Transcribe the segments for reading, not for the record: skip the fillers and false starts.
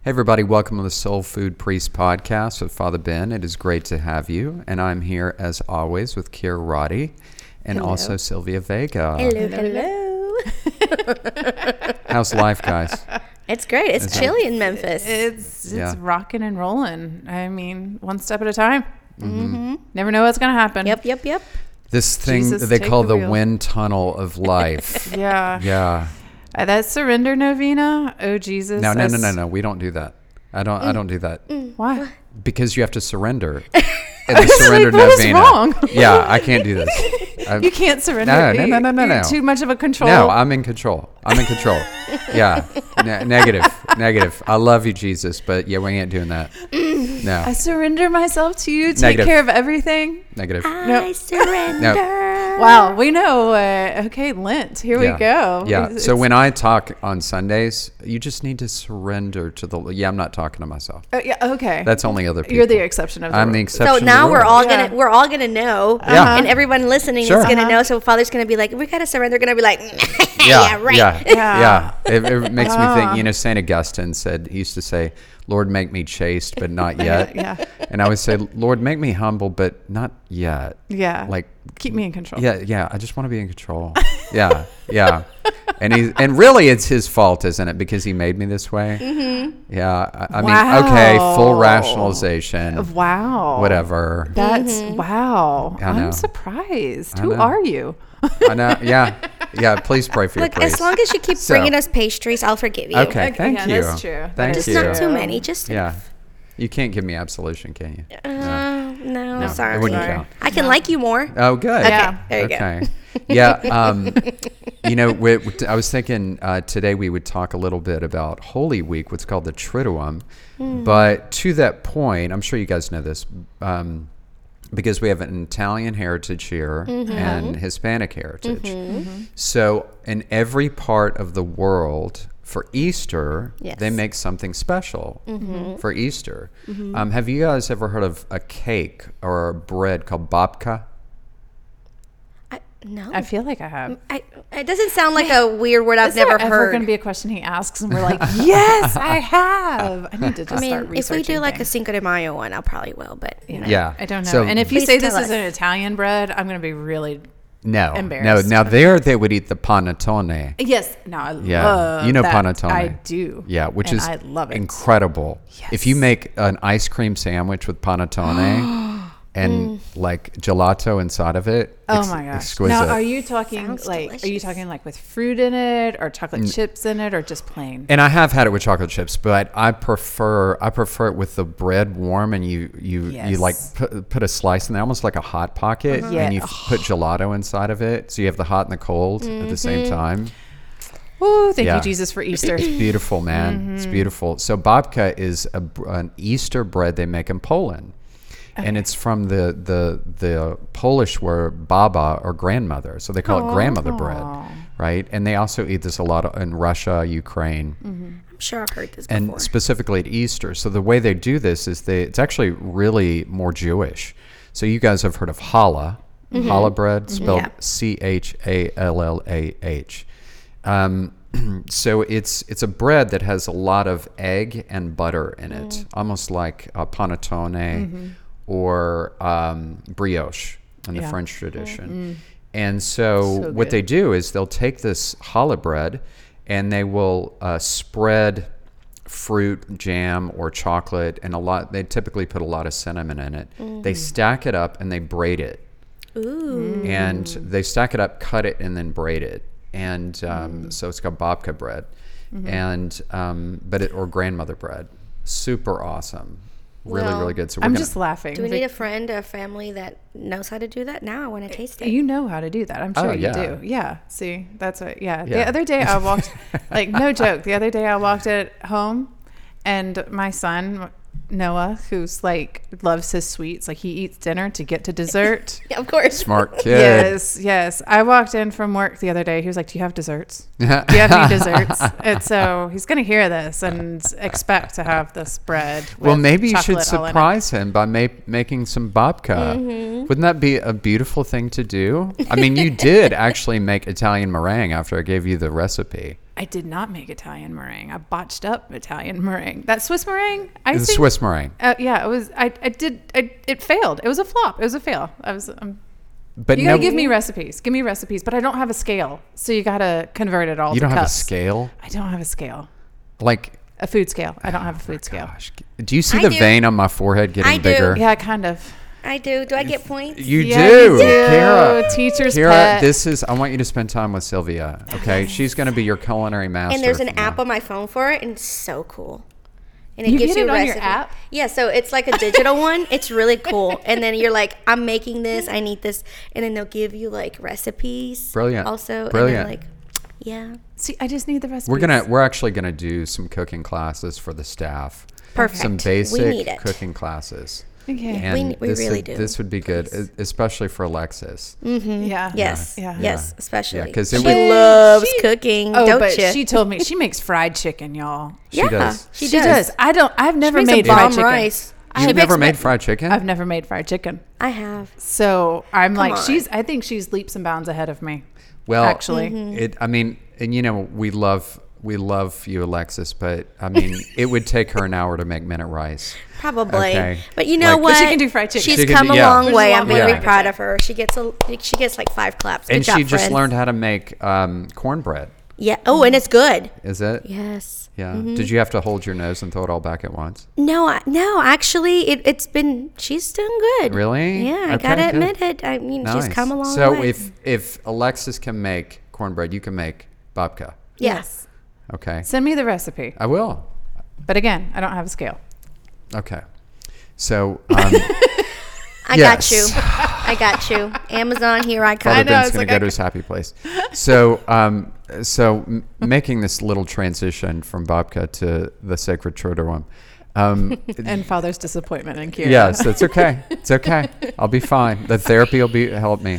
Hey everybody, welcome to the Soul Food Priest podcast with Father Ben. It is great to have you, and I'm here as always with Kira Roddy and also Sylvia Vega. Hello. How's life, guys? It's great. It's chilly in Memphis. It's Yeah. rocking and rolling. I mean, one step at a time. Mm-hmm. Never know what's going to happen. Yep. This thing Jesus, that they take call the the wheel. wind tunnel of life. Yeah. Yeah. That surrender novena. Oh, Jesus. No. We don't do that. I don't do that. Why? Because you have to surrender. And the surrender what is novena. wrong? Yeah, I can't do this. You can't surrender. No. You're too much of a control. No, I'm in control. Yeah. Negative. I love you, Jesus, but yeah, we ain't doing that. No. I surrender myself to you. Take Negative. care of everything. Negative. I surrender. Wow. We know. Okay, Lent. Here we go. Yeah. It's- So when I talk on Sundays, you just need to surrender to the. Yeah, I'm not talking to myself. yeah. Okay. That's only other people. You're the exception of the I'm rule. the exception. So now to the rule. we're all gonna know, Yeah. and everyone listening Sure. is gonna know. So Father's gonna be like, we gotta surrender. Gonna be like, yeah, right. Yeah. It makes me think. Uh-huh. Saint Augustine said he used to say, "Lord, make me chaste, but not yet." Yeah. And I would say, "Lord, make me humble, but not yet." Yeah. Like, keep me in control. Yeah. I just want to be in control. Yeah. And really, it's his fault, isn't it? Because he made me this way. Mm-hmm. Yeah. I mean, okay, full rationalization. Wow. Whatever. That's wow. I know. I'm surprised. I Who know. are you? I know. Yeah. Please pray for your Look, priest. as long as you keep So- bringing us pastries, I'll forgive you. Okay. Thank yeah, you. that's true. Thank Just you. not too many. Just Yeah. You can't give me absolution, can you? no, No, sorry. it wouldn't Sorry. count. I can like you more. Oh, good. Yeah. There you go. Okay. Yeah. I was thinking today we would talk a little bit about Holy Week, what's called the Triduum. But to that point, I'm sure you guys know this, because we have an Italian heritage here and Hispanic heritage. So in every part of the world, for Easter, Yes. they make something special for Easter. Have you guys ever heard of a cake or a bread called babka? No. I feel like I have. It doesn't sound like a weird word I've Is there never ever heard. going to be a question he asks and we're like, yes, I have. I need to just I start mean, if we researching do like a things. Cinco de Mayo one, I probably will. But you know. Yeah. I don't know. So- And if you Please say this tell is us. an Italian bread, I'm going to be really No. Embarrassed. Now there they would eat the panettone. yes. No, I Yeah, love you know that. panettone. I do. Yeah, which And is I love it. incredible. If you Yes. make an ice cream sandwich with panettone and like gelato inside of it, Oh my gosh! exquisite. Now, are you talking Sounds like? Are you delicious. talking like with fruit in it, or chocolate chips in it, or just plain? And I have had it with chocolate chips, but I prefer it with the bread warm, and you Yes. like put a slice in there, almost like a hot pocket, Yeah. and you put gelato inside of it, so you have the hot and the cold at the same time. Woo! Thank Yeah. you, Jesus, for Easter. It's beautiful, man. It's beautiful. So babka is an Easter bread they make in Poland. And it's from the Polish word baba, or grandmother. So they call it grandmother bread, right? And they also eat this a lot in Russia, Ukraine, I'm sure I've heard this and before. specifically at Easter. So the way they do this is it's actually really more Jewish. So you guys have heard of challah, challah bread, spelled Yeah. Challah. So it's a bread that has a lot of egg and butter in it, almost like panettone or brioche in the Yeah. French tradition. And so So what good. they do is they'll take this challah bread and they will spread fruit, jam, or chocolate, and they typically put a lot of cinnamon in it. They stack it up and they braid it. Ooh. And they stack it up, cut it, and then braid it. And so it's called babka bread, and or grandmother bread. Super awesome, really Well, really good. So I'm we're just laughing. Do we need a friend or family that knows how to do that? Now I want to taste it. You know how to do that. I'm sure you yeah. do. Yeah. See, that's what. Yeah. Yeah. The other day I walked, like no joke. The other day I walked at home, and my son Noah, who's like loves his sweets, like he eats dinner to get to dessert. Yeah, of course. smart kid. Yes. I walked in from work the other day. He was like, "Do you have desserts? Do you have any desserts?" And so he's going to hear this and expect to have this bread. Well, with maybe you should chocolate all in it. surprise him by making some babka. Wouldn't that be a beautiful thing to do? I mean, you did actually make Italian meringue after I gave you the recipe. I did not make Italian meringue. I botched up Italian meringue. That Swiss meringue, The Swiss meringue. yeah, it was. It failed. It was a flop. It was a fail. But You gotta give me recipes. Give me recipes, but I don't have a scale, so you gotta convert it all. you to don't have a cups. scale? I don't have a scale. Like, A food scale. I don't have a food scale. gosh, do you see I the do. vein on my forehead getting I do. bigger? Yeah, kind of. I do. Do I get points? You Yeah, do. you do. Kara. Teacher's Kara, pet. I want you to spend time with Sylvia, okay? She's going to be your culinary master. And there's an from app now. on my phone for it, and it's so cool. And You gives get it on your recipe. app? Yeah, so it's like a digital one. It's really cool. And then you're like, I'm making this. I need this, and then they'll give you like recipes. Brilliant. Also, Brilliant. And then, like, yeah, See, I just need the recipes. We're actually gonna do some cooking classes for the staff. Perfect. Some We basic need it. cooking classes. Okay. And We really do. This would be good, especially for Alexis. Yeah. yes, Yeah. yes, especially. Yeah, 'cause she it would- loves cooking. Oh, don't but you? she told me she makes fried chicken, y'all. She yeah, does. She She does. does. I've never She makes made a bomb fried chicken. rice. You've She never makes made my- fried chicken? I've never made fried chicken. I have. So I'm like, on. I think she's leaps and bounds ahead of me. Well, Actually. and you know, we love you, Alexis, but I mean, it would take her an hour to make minute rice. Probably. Okay. But you know Like- what? But she can do fried chicken. She's She can come do- a yeah. long Which is way. a I'm long very way. proud of her. She gets like 5 claps. Good And job, she just friend. learned how to make cornbread. Yeah. Oh, and it's good. Is it? Yes. Yeah. Did you have to hold your nose and throw it all back at once? No, no. Actually, it's been. She's doing good. Really? Yeah, I Okay, gotta good. admit it. I mean, she's come a long so way. if Alexis can make cornbread, you can make babka. Yes. Okay. Send me the recipe. I will. But again, I don't have a scale. Okay. So I Yes. got you. I got you. Amazon, here I come. Father know, Ben's it's going like to go I to his happy place. So, making this little transition from babka to the sacred Triduum. And father's disappointment in Kira. Yes, it's okay. It's okay. I'll be fine. The therapy will help me.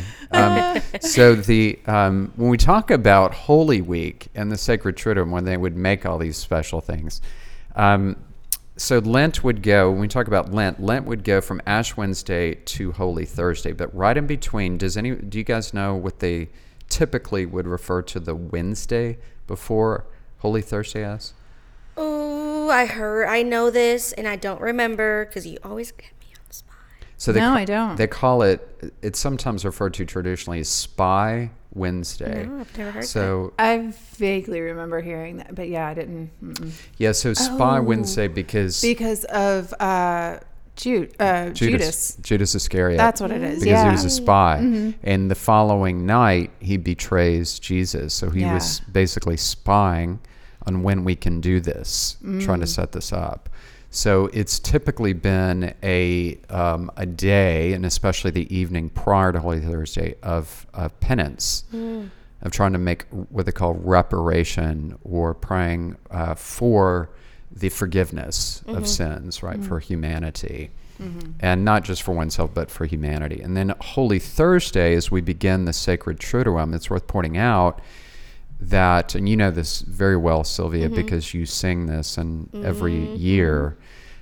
When we talk about Holy Week and the sacred Triduum, when they would make all these special things, so Lent would go. When we talk about Lent would go from Ash Wednesday to Holy Thursday. But right in between, do you guys know what they typically would refer to the Wednesday before Holy Thursday as? Oh, I know this, and I don't remember because you always get me on the spot. So No, I don't. They call it. It's sometimes referred to traditionally as Spy Wednesday. No, I've never heard So I vaguely remember hearing that, but yeah, I didn't. yeah, so Spy Wednesday because Because of Judas. Judas Iscariot. That's what it is. Because Yeah. he was a spy, and the following night he betrays Jesus. So he Yeah. was basically spying on when we can do this, trying to set this up. So it's typically been a day, and especially the evening prior to Holy Thursday, of penance, of trying to make what they call reparation, or praying for the forgiveness of sins, right, for humanity. And not just for oneself, but for humanity. And then Holy Thursday, as we begin the sacred Triduum, it's worth pointing out that, and you know this very well, Sylvia, because you sing this and every year.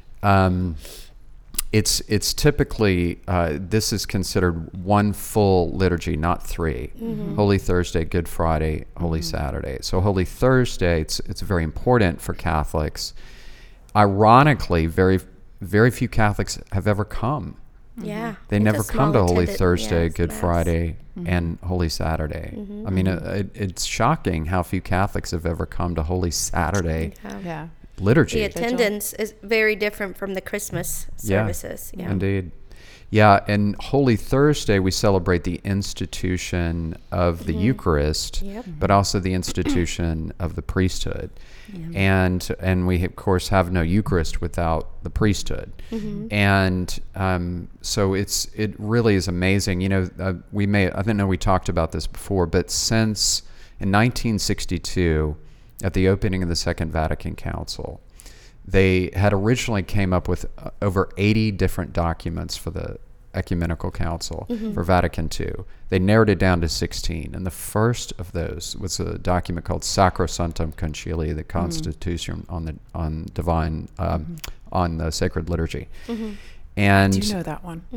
It's typically this is considered one full liturgy, not three. Holy Thursday, Good Friday, Holy Saturday. So Holy Thursday, it's very important for Catholics. Ironically, very few Catholics have ever come. Yeah. They it's never a come small to Holy attended- Thursday, yeah, Good mass. Friday, and Holy Saturday. I mean, it's shocking how few Catholics have ever come to Holy Saturday Yeah. liturgy. The attendance is very different from the Christmas services. Yeah. Indeed. Yeah, and Holy Thursday, we celebrate the institution of the Eucharist, but also the institution of the priesthood. And we, of course, have no Eucharist without the priesthood. And so it really is amazing. You know, I don't know we talked about this before, but since in 1962, at the opening of the Second Vatican Council, they had originally came up with over 80 different documents for the Ecumenical Council for Vatican II. They narrowed it down to 16, and the first of those was a document called Sacrosanctum Concilii, the Constitution on Divine on the Sacred Liturgy. And Do you know that one?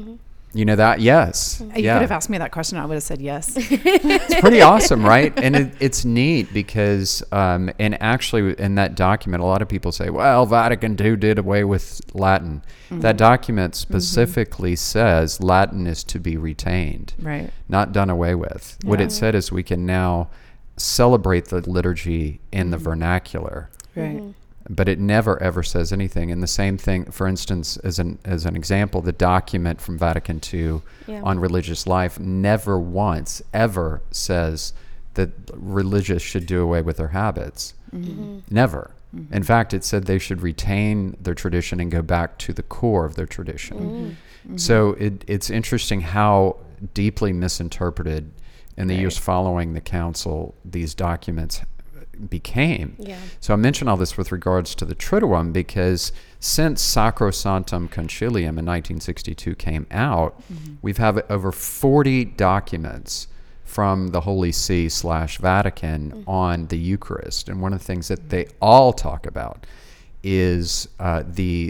You know that? Yes. You could have asked me that question. I would have said yes. It's pretty awesome, right? And it's neat because, and actually in that document, a lot of people say, well, Vatican II did away with Latin. That document specifically says Latin is to be retained, Right. not done away with. What it said is we can now celebrate the liturgy in the vernacular. Right. But it never ever says anything. And the same thing, for instance, as an example, the document from Vatican II on religious life never once ever says that religious should do away with their habits. Never. In fact, it said they should retain their tradition and go back to the core of their tradition. So it's interesting how deeply misinterpreted in the years following the council these documents became. So I mention all this with regards to the Triduum because since Sacrosanctum Concilium in 1962 came out, we've had over 40 documents from the Holy See / Vatican on the Eucharist. And one of the things that they all talk about is how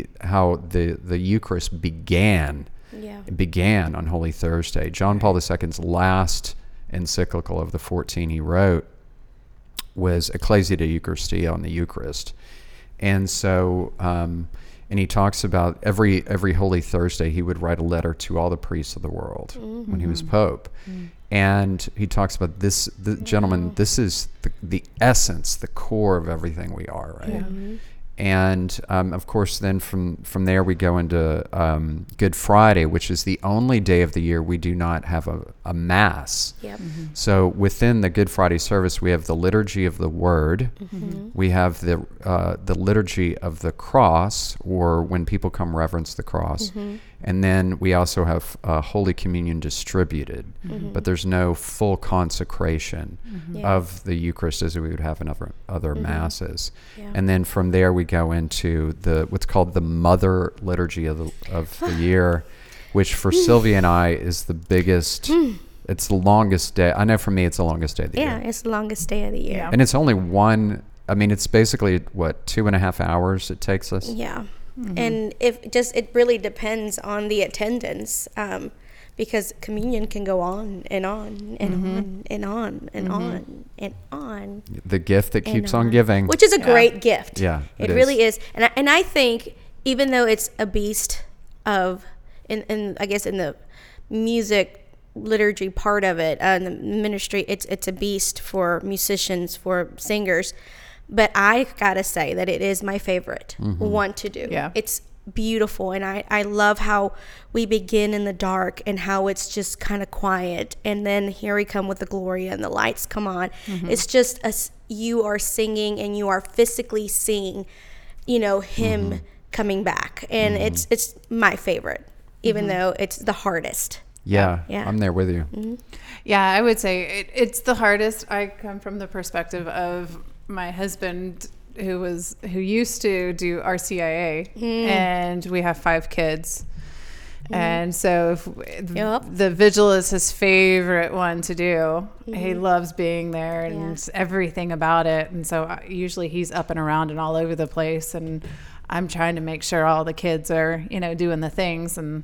the Eucharist began. It began on Holy Thursday. John Paul II's last encyclical of the 14 he wrote was Ecclesia de Eucharistia on the Eucharist. And so, and he talks about every Holy Thursday he would write a letter to all the priests of the world when he was Pope. And he talks about this, gentlemen, this is the essence, the core of everything we are, right? And of course, then from there we go into Good Friday, which is the only day of the year we do not have a Mass. So within the Good Friday service, we have the Liturgy of the Word. We have the Liturgy of the Cross, or when people come reverence the cross. And then we also have Holy Communion distributed, but there's no full consecration of the Eucharist as we would have in other Masses. And then from there we go into what's called the Mother Liturgy of the year, which for Sylvia and I is the biggest. It's the longest day. I know for me it's the longest day of the year. Yeah, it's the longest day of the year. And it's only one. I mean, it's basically 2.5 hours it takes us. Yeah. And it really depends on the attendance, because communion can go on and on and on and on and on and on. The gift that keeps on giving, which is a great gift. Yeah, it really is. And I think even though it's a beast of, I guess in the music liturgy part of it, the ministry, it's a beast for musicians, for singers. But I gotta say that it is my favorite one to do. Yeah. It's beautiful, and I love how we begin in the dark and how it's just kind of quiet, and then here we come with the Gloria and the lights come on. It's just you are singing and you are physically seeing, him coming back, and it's my favorite, even though it's the hardest. Yeah, I'm there with you. Yeah, I would say it's the hardest. I come from the perspective of my husband who used to do RCIA, and we have 5 kids. And so the vigil is his favorite one to do. He loves being there and everything about it. And so usually he's up and around and all over the place, and I'm trying to make sure all the kids are, doing the things. And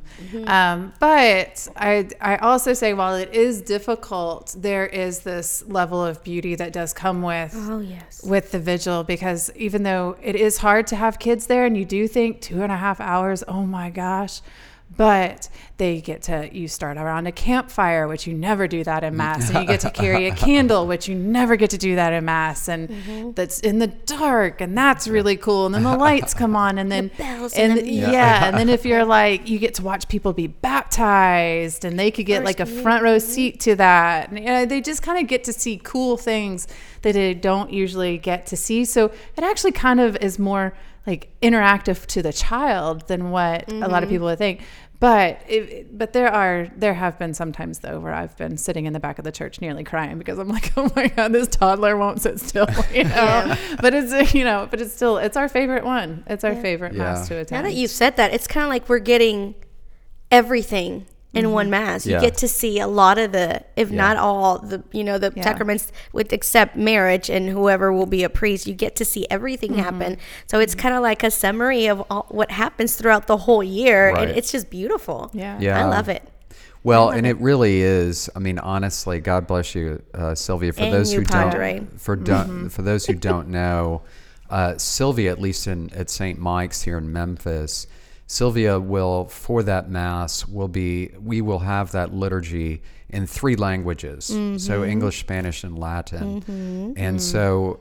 but I also say, while it is difficult, there is this level of beauty that does come with with the vigil, because even though it is hard to have kids there, and you do think 2.5 hours, oh my gosh. But you start around a campfire, which you never do that in Mass. And you get to carry a candle, which you never get to do that in Mass. And that's in the dark, and that's really cool. And then the lights come on, and then, the bells and then if you're you get to watch people be baptized, and they could get a front row seat to that. And they just kind of get to see cool things that they don't usually get to see. So it actually kind of is more interactive to the child than what a lot of people would think. But there have been some times though where I've been sitting in the back of the church nearly crying, because I'm like, oh my God, this toddler won't sit still, But it's still, it's our favorite one. It's our favorite Mass to attend. Now that you've said that, it's kind of like we're getting everything in one Mass. You get to see a lot of if not all the sacraments, except marriage and whoever will be a priest. You get to see everything happen. So it's kind of like a summary of what happens throughout the whole year. Right. And it's just beautiful. Yeah. I love it. Well, and it really is. I mean, honestly, God bless you, Sylvia. For And those you, who Padre. don't, for those who don't know, Sylvia, at least at St. Mike's here in Memphis, Sylvia will, for that Mass, we will have that liturgy in 3 languages, so English, Spanish, and Latin. And so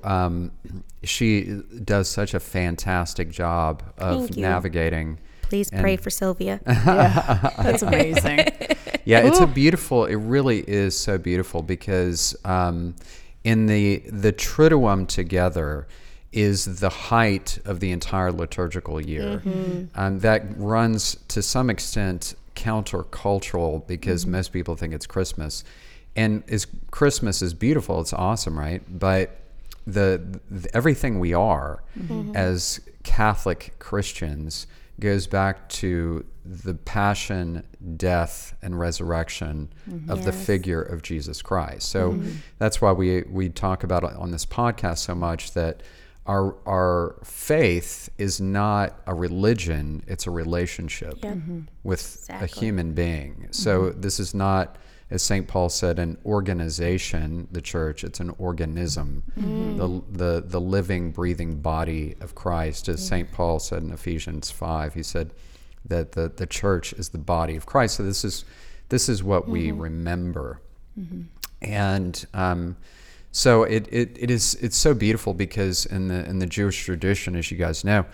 she does such a fantastic job of Thank you. navigating. Please pray for Sylvia. Yeah, that's amazing. Yeah, it really is so beautiful because in the Triduum together is the height of the entire liturgical year. That runs to some extent countercultural because most people think it's Christmas. And Christmas is beautiful, it's awesome, right? But the everything we are as Catholic Christians goes back to the passion, death, and resurrection of the figure of Jesus Christ. So that's why we talk about it on this podcast so much, that our faith is not a religion, it's a relationship with a human being. So this is not, as St. Paul said, an organization, the church, it's an organism, the living, breathing body of Christ. As St. Paul said in Ephesians 5, he said that the church is the body of Christ. So this is what we remember. And so it's so beautiful because in the Jewish tradition, as you guys know,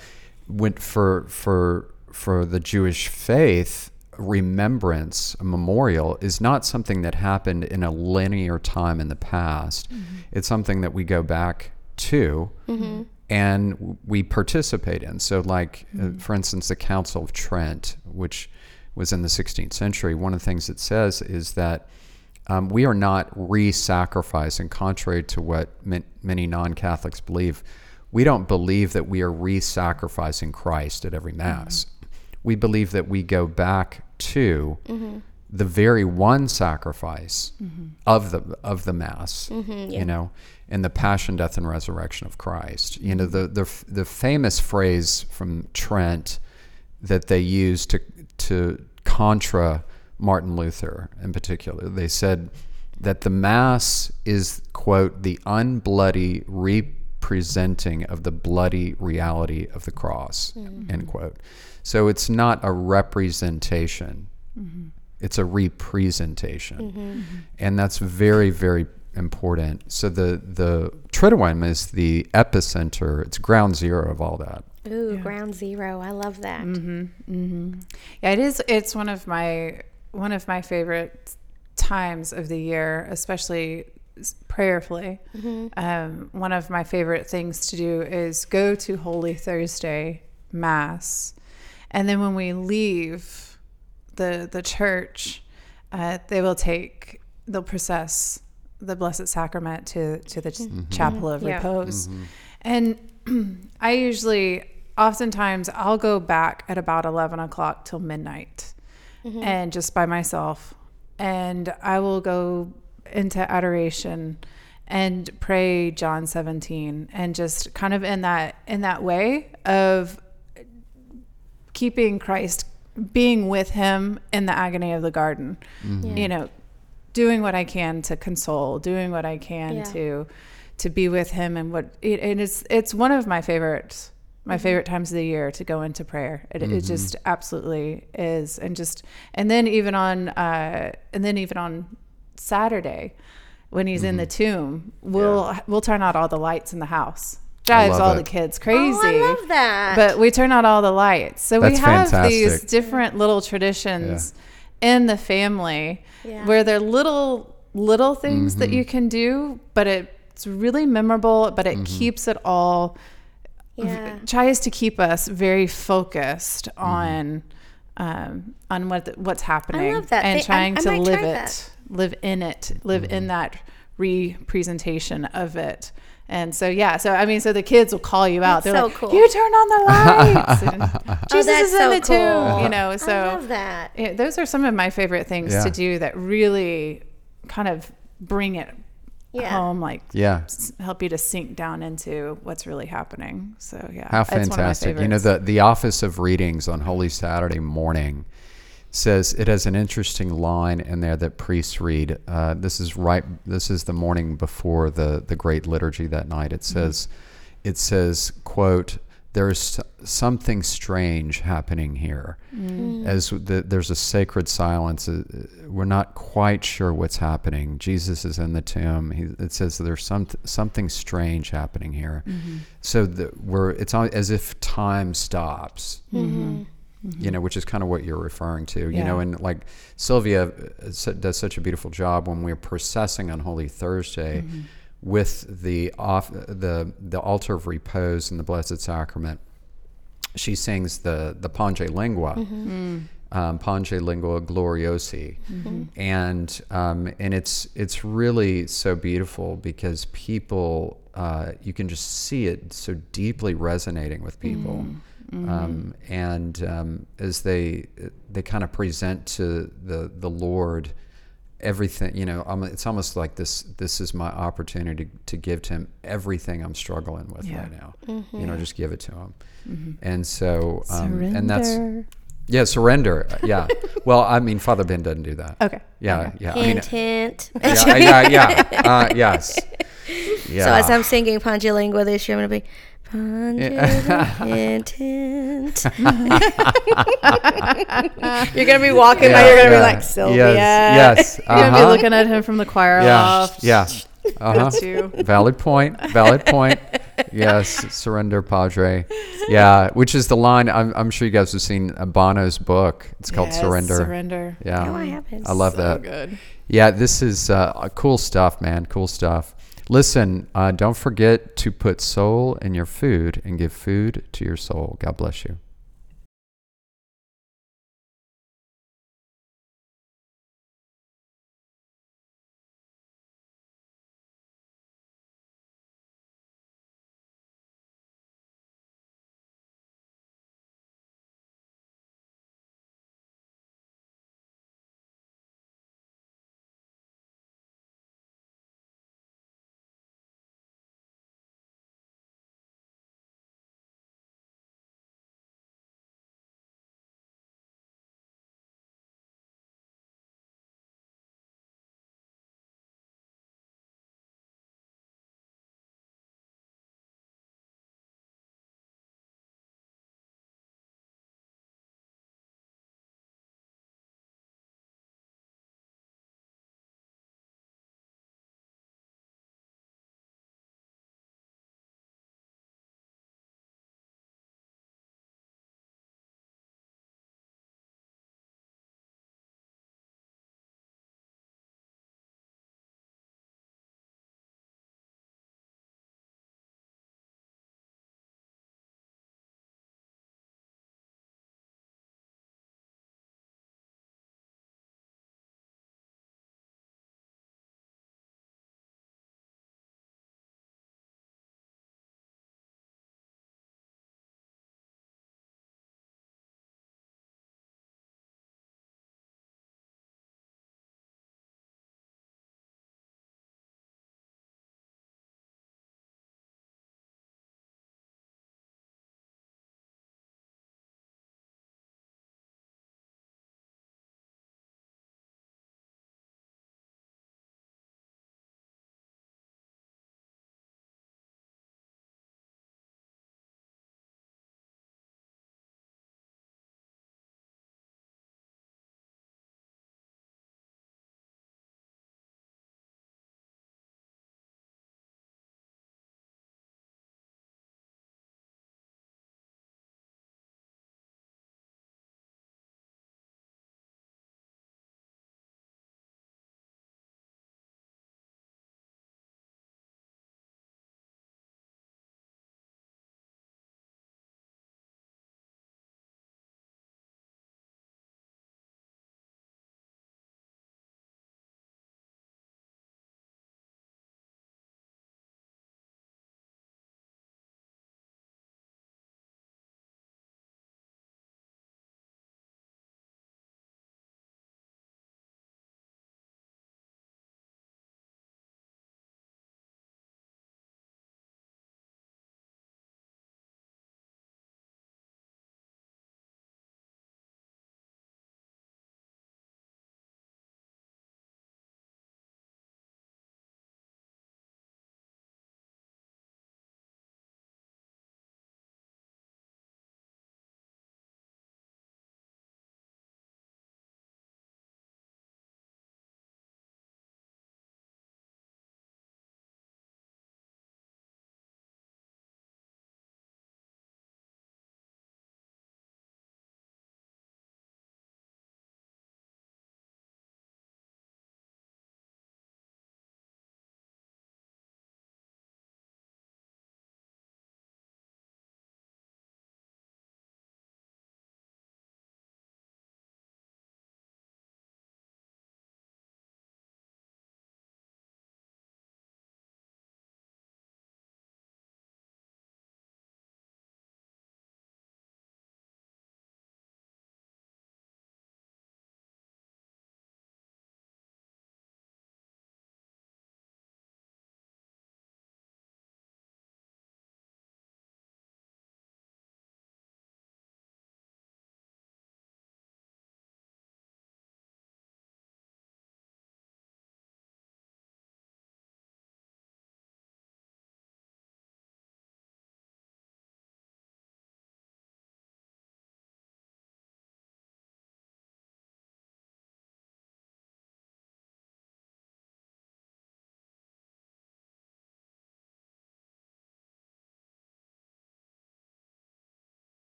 for the Jewish faith, remembrance, a memorial, is not something that happened in a linear time in the past. It's something that we go back to and we participate in. So like, for instance, the Council of Trent, which was in the 16th century, one of the things it says is that we are not re-sacrificing, contrary to what many non-Catholics believe. We don't believe that we are re-sacrificing Christ at every Mass. We believe that we go back to the very one sacrifice of the Mass, you know, and the passion, death, and resurrection of Christ. You know, the famous phrase from Trent that they used to contra Martin Luther in particular. They said that the Mass is, quote, the unbloody representing of the bloody reality of the cross, end quote. So it's not a representation, it's a representation. And that's very, very important. So the Triduum is the epicenter, it's ground zero of all that. Ooh, ground zero. I love that. Yeah, it is. It's one of my favorite times of the year, especially prayerfully. One of my favorite things to do is go to Holy Thursday Mass. And then when we leave the church, they'll process the Blessed Sacrament to the Chapel of Repose. And oftentimes I'll go back at about 11 o'clock till midnight and just by myself. And I will go into adoration and pray John 17 and just kind of in that way of keeping Christ, being with him in the agony of the garden, you know, doing what I can to console, doing what I can to be with him. And it's one of my favorites. My favorite times of the year to go into prayer. It just absolutely is. And then even on Saturday, when he's in the tomb, we'll turn out all the lights in the house. Drives all the kids crazy. Oh, I love that. But we turn out all the lights. So That's we have fantastic. these different little traditions in the family where they're little things that you can do, but it's really memorable, but it keeps it all tries to keep us very focused on what's happening. I love that. And trying to might live try it, that. live in it, live in that representation of it. And so the kids will call you out. That's They're so like, cool. "You turn on the lights." And Jesus that's is in so the tomb, cool. you know. So I love that. those are some of my favorite things to do that really kind of bring it home, like help you to sink down into what's really happening. So How fantastic. You know, the office of readings on Holy Saturday morning, says it has an interesting line in there that priests read. This is the morning before the great liturgy that night. It says, quote, "There's something strange happening here." As there's a sacred silence. We're not quite sure what's happening. Jesus is in the tomb. It says there's something strange happening here. So it's as if time stops. Which is kind of what you're referring to. And like Sylvia does such a beautiful job when we're processing on Holy Thursday with the altar of repose and the Blessed Sacrament. She sings the Pange Lingua, Pange Lingua Gloriosi, and it's really so beautiful because people you can just see it so deeply resonating with people. As they kind of present to the Lord everything, it's almost like this is my opportunity to give to him everything I'm struggling with right now. Just give it to him. And so and that's surrender. Yeah. Well, I mean, Father Ben doesn't do that. Okay. Yeah. Hint, hint. Yeah. Yes. Yeah. So as I'm singing Pange Lingua this year, I'm going to be hint, hint. You're going to be walking by, you're going to be like, Sylvia. Yes. You're going to be looking at him from the choir loft. Yeah. That's you. Valid point. Yes, surrender, Padre. Yeah, which is the line. I'm sure you guys have seen Bono's book. It's called Surrender. Yeah, Oh, I haven't. I love So that. good. Yeah, this is cool stuff, man. Cool stuff. Listen, don't forget to put soul in your food and give food to your soul. God bless you.